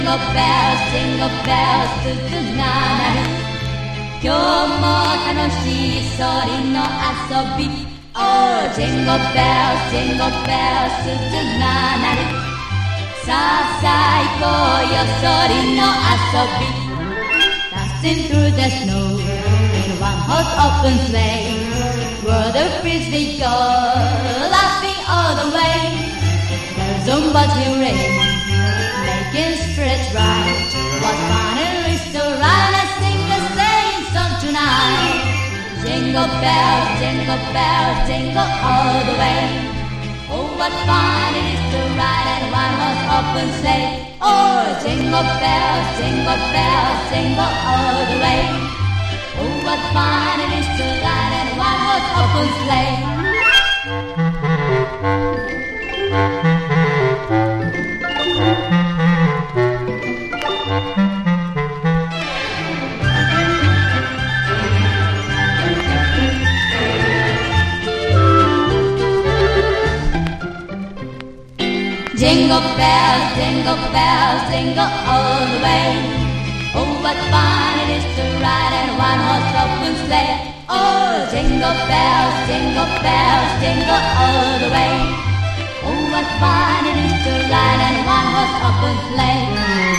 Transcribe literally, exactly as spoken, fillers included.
Jingle bells, jingle bells 鈴が鳴る今日も楽しいそりの遊び Oh jingle bells, jingle bells 鈴が鳴るさあさあ行こうよそりの遊び Dancing through the snow in one horse open sleigh Where the frisbee go laughing all the way There's so much rain making spirits rise What fun it is to ride and sing the same song tonight Jingle bells, jingle bells, jingle all the way Oh what fun it is to ride in one horse open sleigh Oh jingle bells, jingle bells, jingle all the way Oh what fun it is to ride in one horse open sleigh Jingle bells, jingle bells, jingle all the way Oh what fun it is to ride in one horse open sleigh Oh jingle bells, jingle bells, jingle all the way Oh what fun it is to ride in one horse open sleigh